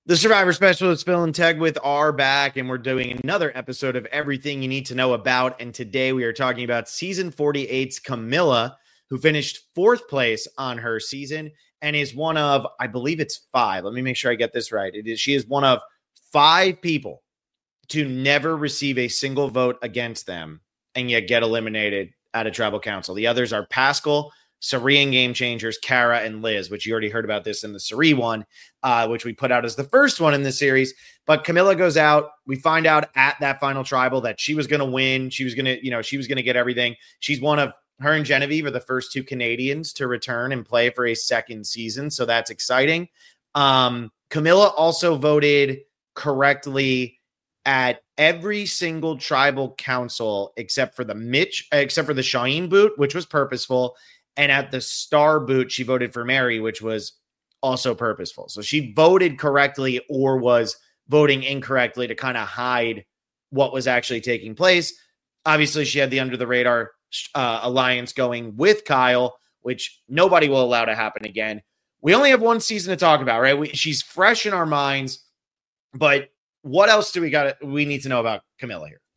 The Survivor Specialists, Phil and Tegwith, are back, and we're doing another episode of Everything You Need to Know About. And today we are talking about season 48's Camilla, who finished 4th place on her season and is one of, I believe it's 5. Let me make sure I get this right. She is one of 5 people to never receive a single vote against them and yet get eliminated out of Tribal Council. The others are Pascal, Cirie and Game Changers, Kara, and Liz, which you already heard about this in the Cirie one, which we put out as the first one in the series. But Camilla goes out. We find out at that final tribal that she was going to win. She was going to, she was going to get everything. She's one of her and Genevieve are the first 2 Canadians to return and play for a second season. So that's exciting. Camilla also voted correctly at every single tribal council except for the Shaheen boot, which was purposeful. And at the Star boot, she voted for Mary, which was also purposeful. So she voted correctly or was voting incorrectly to kind of hide what was actually taking place. Obviously, she had the under the radar alliance going with Kyle, which nobody will allow to happen again. We only have one season to talk about, right? She's fresh in our minds, but what else do we need to know about Camilla here?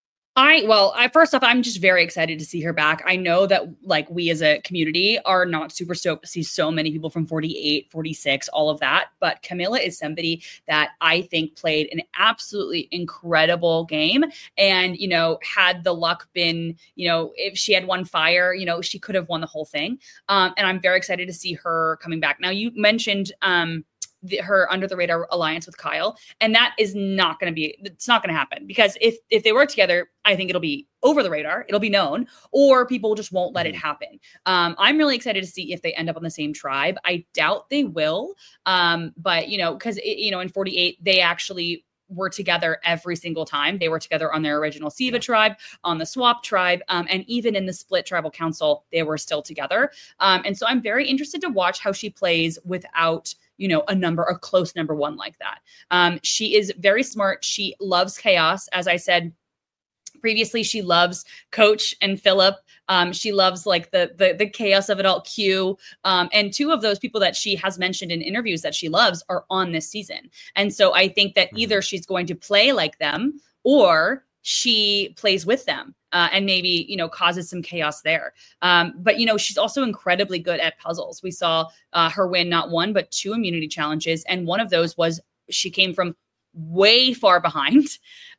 First off, I'm just very excited to see her back. I know that we as a community are not super stoked to see so many people from 48, 46, all of that. But Camilla is somebody that I think played an absolutely incredible game. And, had the luck been, if she had won fire, she could have won the whole thing. And I'm very excited to see her coming back. Now, you mentioned, her under the radar alliance with Kyle. And that is not going to happen because if they work together, I think it'll be over the radar. It'll be known, or people just won't let it happen. I'm really excited to see if they end up on the same tribe. I doubt they will. But cause in 48, they actually were together every single time. They were together on their original Siva tribe, on the swap tribe, and even in the split tribal council, they were still together. And so I'm very interested to watch how she plays without a close number 1 like that. She is very smart. She loves chaos. As I said previously, she loves Coach and Philip. She loves the chaos of it all, Q. And 2 of those people that she has mentioned in interviews that she loves are on this season. And so I think that either she's going to play like them or she plays with them. And maybe, causes some chaos there. But, she's also incredibly good at puzzles. We saw her win not 1, but 2 immunity challenges. And one of those was she came from way far behind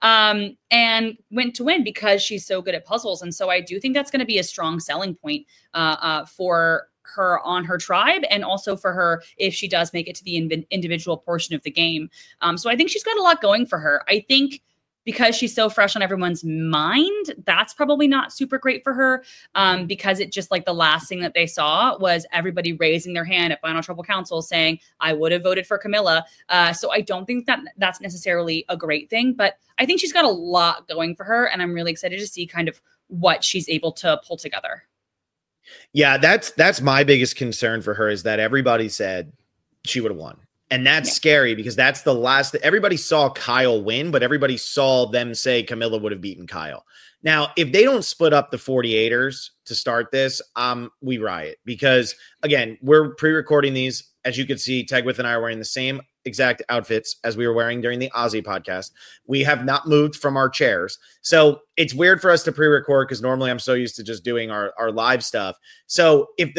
and went to win because she's so good at puzzles. And so I do think that's going to be a strong selling point for her on her tribe and also for her if she does make it to the individual portion of the game. So I think she's got a lot going for her. I think because she's so fresh on everyone's mind, that's probably not super great for her because it just the last thing that they saw was everybody raising their hand at Final Tribal Council saying, I would have voted for Camilla. So I don't think that that's necessarily a great thing, but I think she's got a lot going for her. And I'm really excited to see kind of what she's able to pull together. Yeah, that's my biggest concern for her is that everybody said she would have won. And that's scary because that's the last everybody saw Kyle win, but everybody saw them say Camilla would have beaten Kyle. Now, if they don't split up the 48ers to start this, we riot because again, we're pre-recording these. As you can see, Tegwith and I are wearing the same exact outfits as we were wearing during the Aussie podcast. We have not moved from our chairs. So it's weird for us to pre-record because normally I'm so used to just doing our live stuff. So if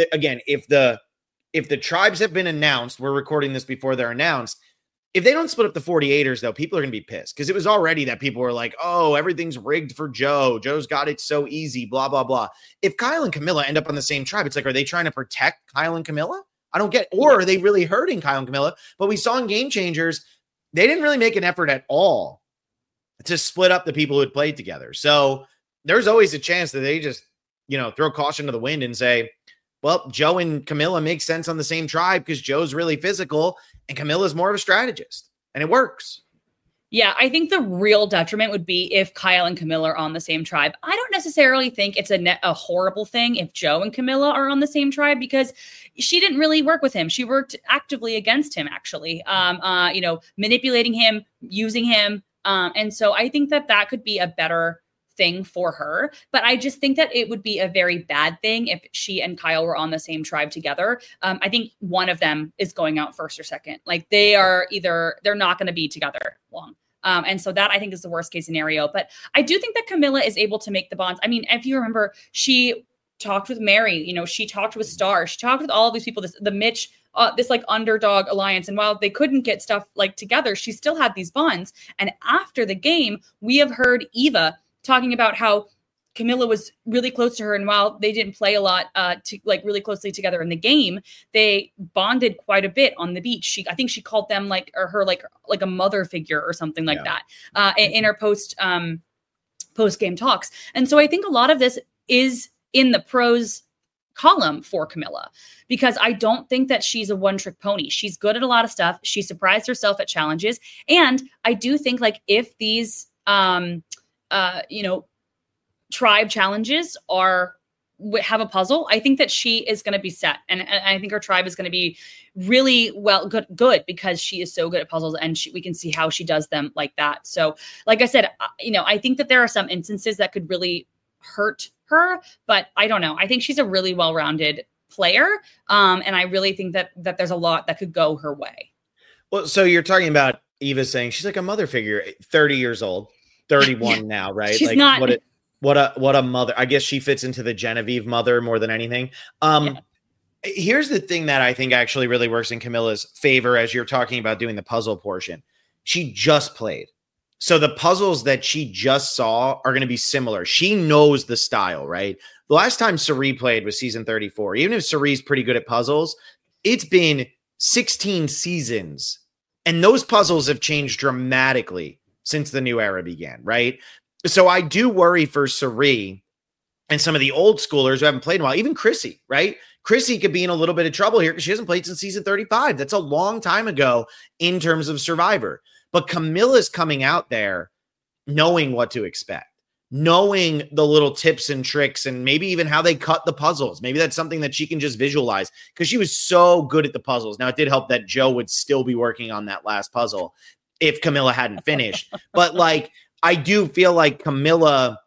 the tribes have been announced, we're recording this before they're announced. If they don't split up the 48ers, though, people are going to be pissed because it was already that people were like, oh, everything's rigged for Joe. Joe's got it so easy, blah, blah, blah. If Kyle and Camilla end up on the same tribe, it's like, are they trying to protect Kyle and Camilla? I don't get, or are they really hurting Kyle and Camilla? But we saw in Game Changers, they didn't really make an effort at all to split up the people who had played together. So there's always a chance that they just, throw caution to the wind and say, well, Joe and Camilla make sense on the same tribe because Joe's really physical and Camilla's more of a strategist, and it works. Yeah, I think the real detriment would be if Kyle and Camilla are on the same tribe. I don't necessarily think it's a horrible thing if Joe and Camilla are on the same tribe because she didn't really work with him. She worked actively against him, actually, manipulating him, using him. And so I think that could be a better thing for her, but I just think that it would be a very bad thing if she and Kyle were on the same tribe together. I think one of them is going out first or second. Like they're not going to be together long. And so that I think is the worst case scenario. But I do think that Camilla is able to make the bonds. I mean, if you remember, she talked with Mary, she talked with Star, she talked with all of these people, the Mitch, this like underdog alliance. And while they couldn't get stuff like together, she still had these bonds. And after the game, we have heard Eva talking about how Camilla was really close to her. And while they didn't play a lot really closely together in the game, they bonded quite a bit on the beach. I think she called them like a mother figure or something like that in her post game talks. And so I think a lot of this is in the pros column for Camilla, because I don't think that she's a one-trick pony. She's good at a lot of stuff. She surprised herself at challenges. And I do think like if these tribe challenges have a puzzle, I think that she is going to be set. And I think her tribe is going to be really good because she is so good at puzzles, and we can see how she does them like that. So like I said, I think that there are some instances that could really hurt her, but I don't know. I think she's a really well-rounded player. And I really think that there's a lot that could go her way. Well, so you're talking about Eva saying she's like a mother figure, 30 years old, 31 now, right? She's like not. What a mother. I guess she fits into the Genevieve mother more than anything. Here's the thing that I think actually really works in Camilla's favor as you're talking about doing the puzzle portion. She just played. So the puzzles that she just saw are going to be similar. She knows the style, right? The last time Cirie played was season 34. Even if Cirie's pretty good at puzzles, it's been 16 seasons. And those puzzles have changed dramatically since the new era began, right? So I do worry for Cirie and some of the old schoolers who haven't played in a while, even Chrissy, right? Chrissy could be in a little bit of trouble here because she hasn't played since season 35. That's a long time ago in terms of Survivor. But Camilla's coming out there knowing what to expect, knowing the little tips and tricks, and maybe even how they cut the puzzles. Maybe that's something that she can just visualize because she was so good at the puzzles. Now, it did help that Joe would still be working on that last puzzle if Camilla hadn't finished. But like, I do feel like Camilla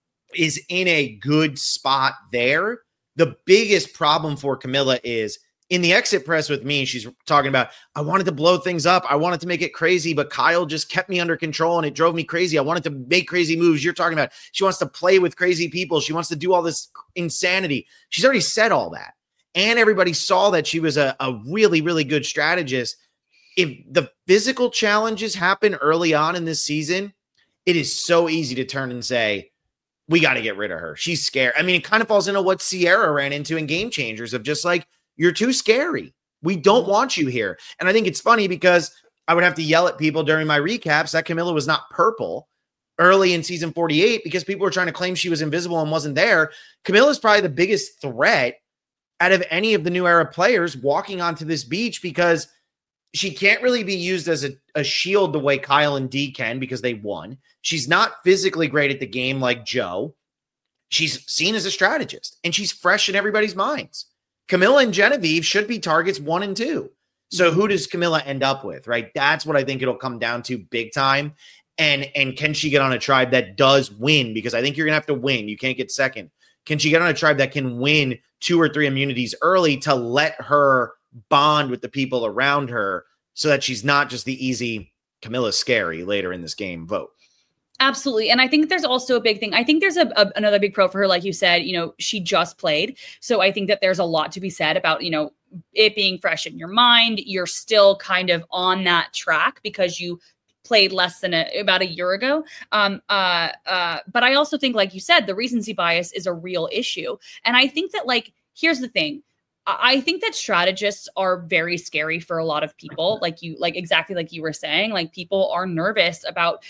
is in a good spot there. The biggest problem for Camilla is in the exit press with me, she's talking about, I wanted to blow things up. I wanted to make it crazy, but Kyle just kept me under control and it drove me crazy. I wanted to make crazy moves. You're talking about she wants to play with crazy people. She wants to do all this insanity. She's already said all that. And everybody saw that she was a really, really good strategist. If the physical challenges happen early on in this season, it is so easy to turn and say, we got to get rid of her. She's scared. I mean, it kind of falls into what Sierra ran into in Game Changers of just like, you're too scary. We don't want you here. And I think it's funny because I would have to yell at people during my recaps that Camilla was not purple early in season 48 because people were trying to claim she was invisible and wasn't there. Camilla is probably the biggest threat out of any of the new era players walking onto this beach because she can't really be used as a shield the way Kyle and Dee can because they won. She's not physically great at the game like Joe. She's seen as a strategist and she's fresh in everybody's minds. Camilla and Genevieve should be targets 1 and 2. So who does Camilla end up with, right? That's what I think it'll come down to big time. And can she get on a tribe that does win? Because I think you're going to have to win. You can't get second. Can she get on a tribe that can win 2 or 3 immunities early to let her bond with the people around her so that she's not just the easy Camilla's scary later in this game vote? Absolutely. And I think there's also a big thing. I think there's another big pro for her. Like you said, she just played. So I think that there's a lot to be said about, it being fresh in your mind. You're still kind of on that track because you played less than about a year ago. But I also think, like you said, the recency bias is a real issue. And I think that here's the thing. I think that strategists are very scary for a lot of people. Exactly like you were saying, people are nervous about,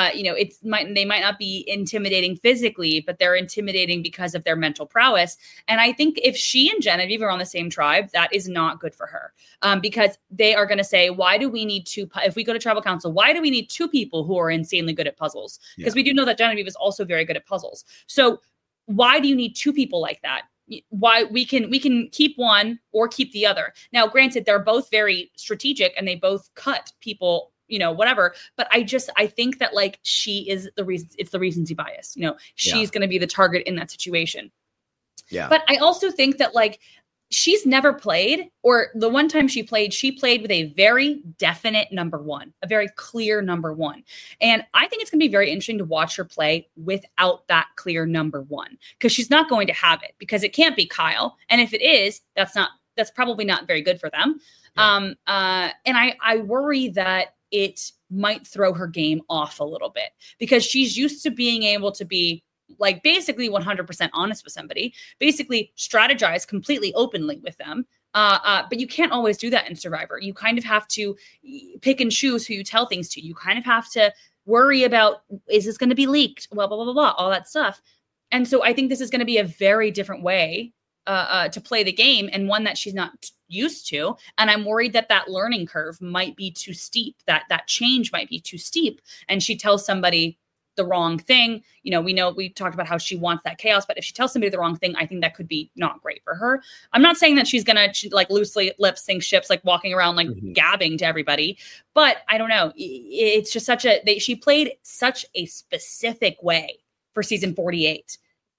they might not be intimidating physically, but they're intimidating because of their mental prowess. And I think if she and Genevieve are on the same tribe, that is not good for her because they are going to say, why do we need if we go to tribal council, why do we need 2 people who are insanely good at puzzles? Because we do know that Genevieve is also very good at puzzles. So why do you need 2 people like that? Why we can keep one or keep the other. Now, granted, they're both very strategic and they both cut people whatever. But I think that like she is the reason, it's the recency bias, she's going to be the target in that situation. Yeah. But I also think that like she's never played, or the one time she played with a very definite number one, a very clear number one. And I think it's going to be very interesting to watch her play without that clear number one, because she's not going to have it, because it can't be Kyle. And if it is, that's probably not very good for them. Yeah. And I worry that it might throw her game off a little bit, because she's used to being able to be like basically 100% honest with somebody, basically strategize completely openly with them. But you can't always do that in Survivor. You kind of have to pick and choose who you tell things to. You kind of have to worry about, is this going to be leaked? Blah, blah, blah, blah, blah, all that stuff. And so I think this is going to be a very different way to play the game, and one that she's not used to. And I'm worried that learning curve might be too steep, that change might be too steep. And she tells somebody the wrong thing. We talked about how she wants that chaos, but if she tells somebody the wrong thing, I think that could be not great for her. I'm not saying that she's going to like loosely lip sync ships, like walking around, like gabbing to everybody, but I don't know. It's just she played such a specific way for season 48.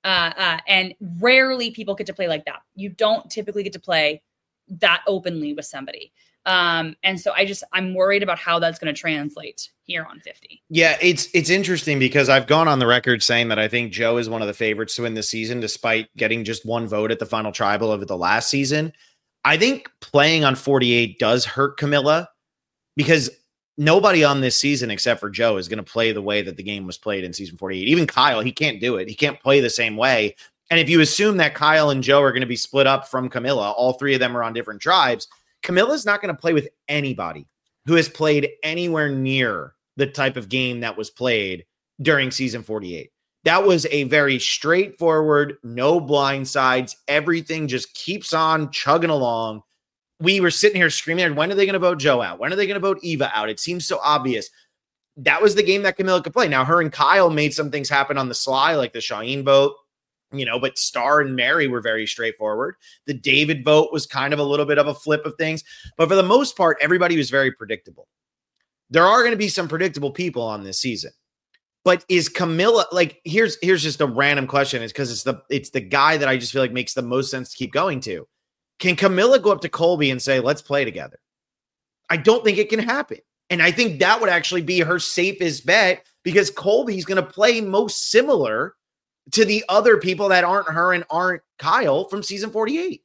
And rarely people get to play like that. You don't typically get to play that openly with somebody. And so I'm worried about how that's going to translate here on 50. Yeah, it's interesting, because I've gone on the record saying that I think Joe is one of the favorites to win the season, despite getting just one vote at the final tribal of the last season. I think playing on 48 does hurt Camilla, because nobody on this season except for Joe is going to play the way that the game was played in season 48. Even Kyle, he can't do it. He can't play the same way. And if you assume that Kyle and Joe are going to be split up from Camilla, all three of them are on different tribes, Camilla's not going to play with anybody who has played anywhere near the type of game that was played during season 48. That was a very straightforward, no blind sides. Everything just keeps on chugging along. We were sitting here screaming, when are they going to vote Joe out? When are they going to vote Eva out? It seems so obvious. That was the game that Camilla could play. Now, her and Kyle made some things happen on the sly, like the Shaheen vote. But Star and Mary were very straightforward. The David vote was kind of a little bit of a flip of things. But for the most part, everybody was very predictable. There are going to be some predictable people on this season. But is Camilla, like, here's just a random question. It's because it's the guy that I just feel like makes the most sense to keep going to. Can Camilla go up to Colby and say, let's play together? I don't think it can happen. And I think that would actually be her safest bet, because Colby's going to play most similar to the other people that aren't her and aren't Kyle from season 48.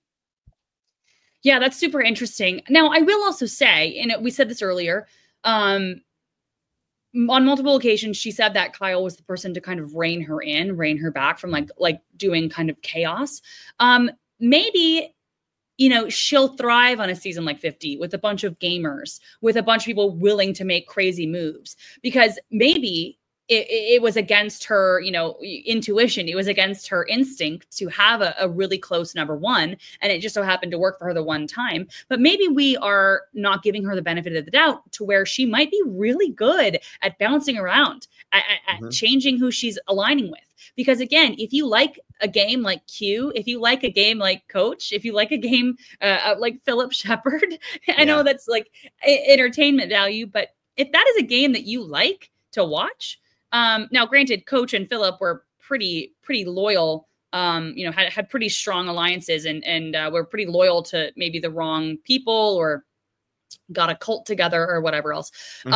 Yeah, that's super interesting. Now, I will also say, and we said this earlier, on multiple occasions, she said that Kyle was the person to kind of rein her back from like doing kind of chaos. Maybe, she'll thrive on a season like 50 with a bunch of gamers, with a bunch of people willing to make crazy moves, because maybe it was against her, intuition. It was against her instinct to have a really close number one. And it just so happened to work for her the one time. But maybe we are not giving her the benefit of the doubt to where she might be really good at bouncing around, at changing who she's aligning with. Because again, if you like a game like Q, if you like a game like Coach, if you like a game like Philip Shepard, I know that's like entertainment value, but if that is a game that you like to watch, now, granted, Coach and Philip were pretty loyal, had pretty strong alliances and were pretty loyal to maybe the wrong people, or got a cult together or whatever else.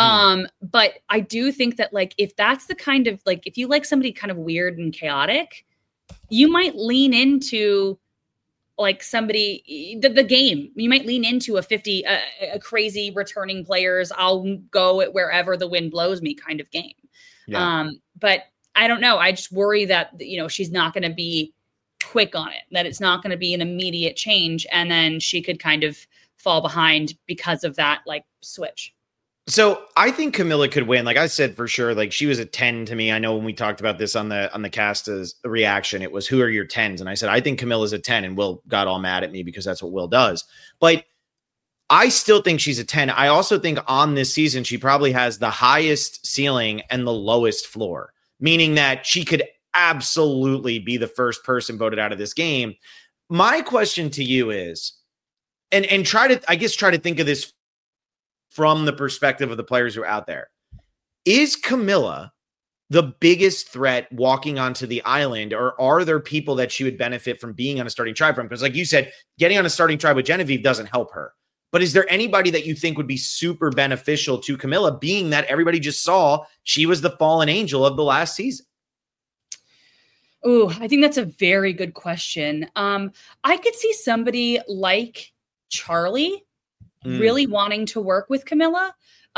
But I do think that, like, if that's the kind of, like, if you like somebody kind of weird and chaotic, you might lean into like somebody, the game. You might lean into a crazy returning players, I'll go at wherever the wind blows me kind of game. Yeah. But I don't know. I just worry that, she's not going to be quick on it, that it's not going to be an immediate change. And then she could kind of fall behind because of that, like, switch. So I think Camilla could win. Like I said, for sure, like, she was a 10 to me. I know when we talked about this on the cast as a reaction, it was, who are your 10s? And I said, I think Camilla's a 10, and Will got all mad at me because that's what Will does. But I still think she's a 10. I also think on this season, she probably has the highest ceiling and the lowest floor, meaning that she could absolutely be the first person voted out of this game. My question to you is, and try to think of this from the perspective of the players who are out there. Is Camilla the biggest threat walking onto the island, or are there people that she would benefit from being on a starting tribe from? Because like you said, getting on a starting tribe with Genevieve doesn't help her. But is there anybody that you think would be super beneficial to Camilla, being that everybody just saw she was the fallen angel of the last season? Oh, I think that's a very good question. I could see somebody like Charlie really wanting to work with Camilla.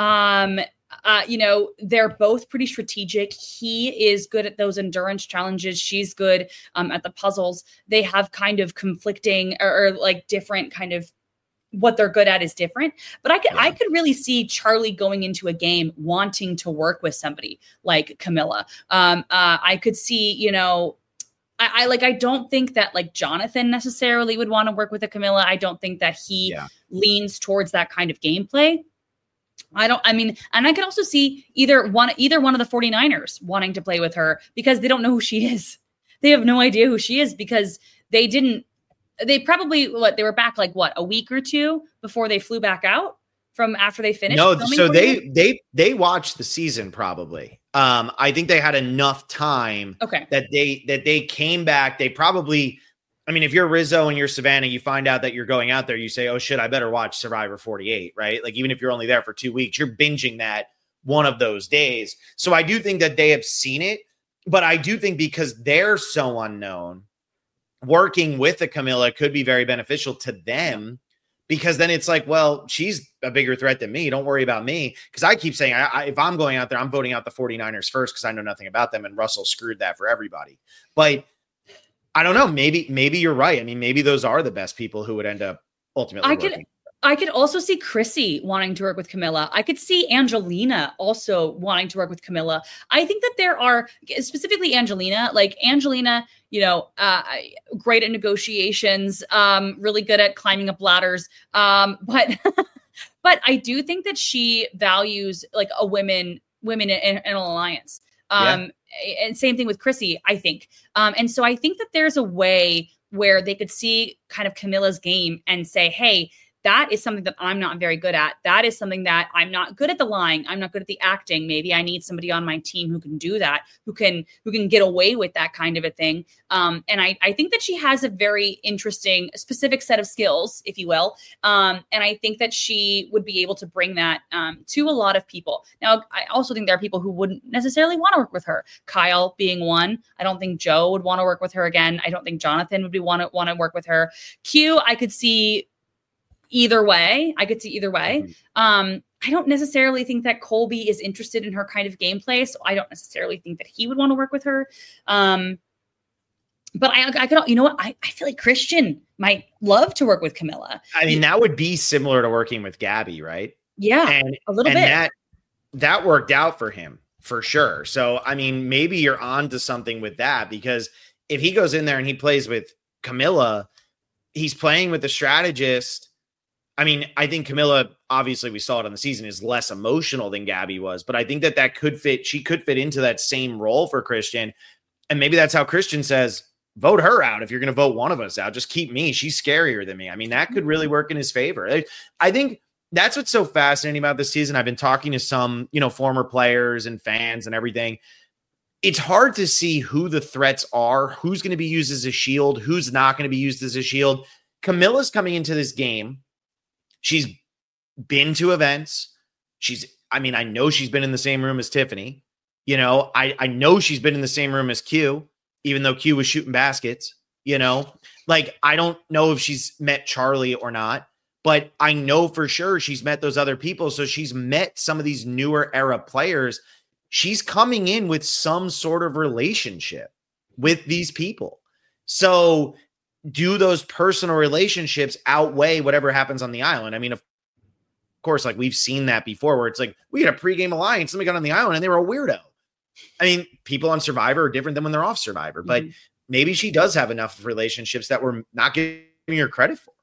They're both pretty strategic. He is good at those endurance challenges. She's good at the puzzles. They have kind of conflicting or like different kind of what they're good at is different. But I could really see Charlie going into a game wanting to work with somebody like Camilla. I could see, I don't think that like Jonathan necessarily would want to work with a Camilla. I don't think that he leans towards that kind of gameplay. And I could also see either one of the 49ers wanting to play with her because they don't know who she is. They have no idea who she is because they were back like a week or two before they flew back out from after they finished. No, so they watched the season probably. I think they had enough time that they came back. They probably, if you're Rizzo and you're Savannah, you find out that you're going out there, you say, oh shit, I better watch Survivor 48, right? Like even if you're only there for 2 weeks, you're binging that one of those days. So I do think that they have seen it, but I do think because they're so unknown, working with a Camilla could be very beneficial to them because then it's like, well, she's a bigger threat than me. Don't worry about me. Because I keep saying, if I'm going out there, I'm voting out the 49ers first because I know nothing about them. And Russell screwed that for everybody. But I don't know. Maybe you're right. Maybe those are the best people who would end up ultimately working. I could also see Chrissy wanting to work with Camilla. I could see Angelina also wanting to work with Camilla. I think that there are specifically Angelina, great at negotiations, really good at climbing up ladders. But I do think that she values like women in an alliance. And same thing with Chrissy, I think. And so I think that there's a way where they could see kind of Camilla's game and say, hey, that is something that I'm not very good at. That is something that I'm not good at the lying. I'm not good at the acting. Maybe I need somebody on my team who can do that, who can get away with that kind of a thing. And I think that she has a very interesting, specific set of skills, if you will. And I think that she would be able to bring that to a lot of people. Now, I also think there are people who wouldn't necessarily want to work with her. Kyle being one. I don't think Joe would want to work with her again. I don't think Jonathan would want to work with her. Q, I could see either way. I don't necessarily think that Colby is interested in her kind of gameplay, so I don't necessarily think that he would want to work with her. But I could, I feel like Christian might love to work with Camilla. That would be similar to working with Gabby, right? Yeah, and a little bit. That worked out for him for sure. So, maybe you're on to something with that because if he goes in there and he plays with Camilla, he's playing with the strategist. I think Camilla, obviously we saw it on the season, is less emotional than Gabby was, but I think that could fit. She could fit into that same role for Christian. And maybe that's how Christian says, vote her out. If you're going to vote one of us out, just keep me. She's scarier than me. That could really work in his favor. I think that's what's so fascinating about this season. I've been talking to some, former players and fans and everything. It's hard to see who the threats are, who's going to be used as a shield, who's not going to be used as a shield. Camilla's coming into this game. She's been to events. I know she's been in the same room as Tiffany. I know she's been in the same room as Q, even though Q was shooting baskets, I don't know if she's met Charlie or not, but I know for sure she's met those other people. So she's met some of these newer era players. She's coming in with some sort of relationship with these people. So do those personal relationships outweigh whatever happens on the island? Of course, like we've seen that before where it's like, we had a pregame alliance, somebody got on the island and they were a weirdo. People on Survivor are different than when they're off Survivor, but maybe she does have enough relationships that we're not giving her credit for.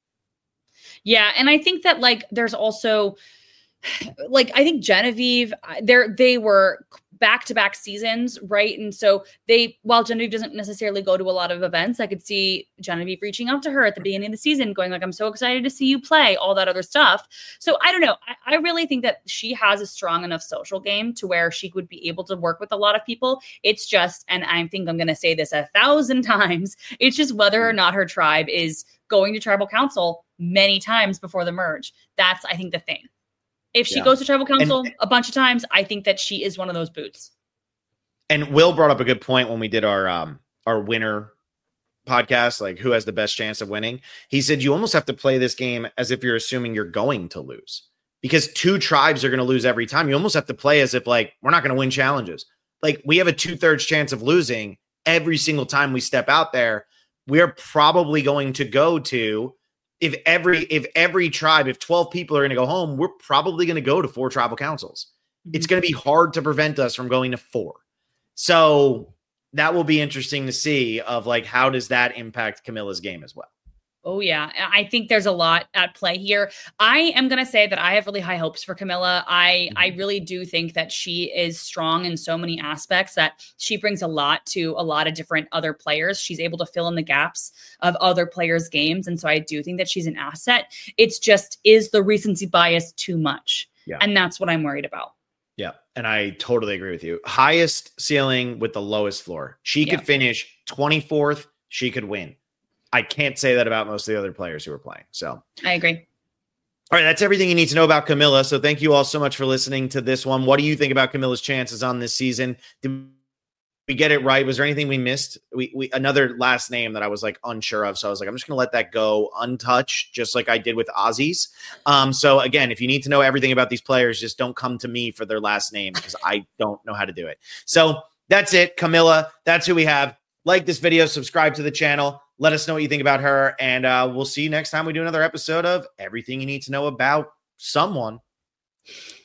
Yeah. And I think that there's also I think Genevieve, they were back-to-back seasons, right? And so while Genevieve doesn't necessarily go to a lot of events, I could see Genevieve reaching out to her at the beginning of the season, going like, I'm so excited to see you play, all that other stuff. So I don't know. I really think that she has a strong enough social game to where she would be able to work with a lot of people. It's just, and I think I'm going to say this 1,000 times, it's just whether or not her tribe is going to tribal council many times before the merge. That's, I think, the thing. If she goes to tribal council a bunch of times, I think that she is one of those boots. And Will brought up a good point when we did our winner podcast, like who has the best chance of winning. He said you almost have to play this game as if you're assuming you're going to lose, because 2 tribes are going to lose every time. You almost have to play as if like we're not going to win challenges. Like we have a 2/3 chance of losing every single time we step out there. We're probably going to go to, if every tribe, if 12 people are going to go home, we're probably going to go to 4 tribal councils. Mm-hmm. It's going to be hard to prevent us from going to 4. So that will be interesting to see of like, how does that impact Camilla's game as well? Oh, yeah. I think there's a lot at play here. I am going to say that I have really high hopes for Camilla. I really do think that she is strong in so many aspects, that she brings a lot to a lot of different other players. She's able to fill in the gaps of other players' games. And so I do think that she's an asset. It's just, is the recency bias too much? Yeah. And that's what I'm worried about. Yeah. And I totally agree with you. Highest ceiling with the lowest floor. She could finish 24th. She could win. I can't say that about most of the other players who are playing. So I agree. All right. That's everything you need to know about Camilla. So thank you all so much for listening to this one. What do you think about Camilla's chances on this season? Did we get it right? Was there anything we missed? We another last name that I was like unsure of. So I was like, I'm just going to let that go untouched, just like I did with Ozzy's. So again, if you need to know everything about these players, just don't come to me for their last name, because I don't know how to do it. So that's it. Camilla, that's who we have. Like this video, subscribe to the channel. Let us know what you think about her, and we'll see you next time we do another episode of Everything You Need to Know About Someone.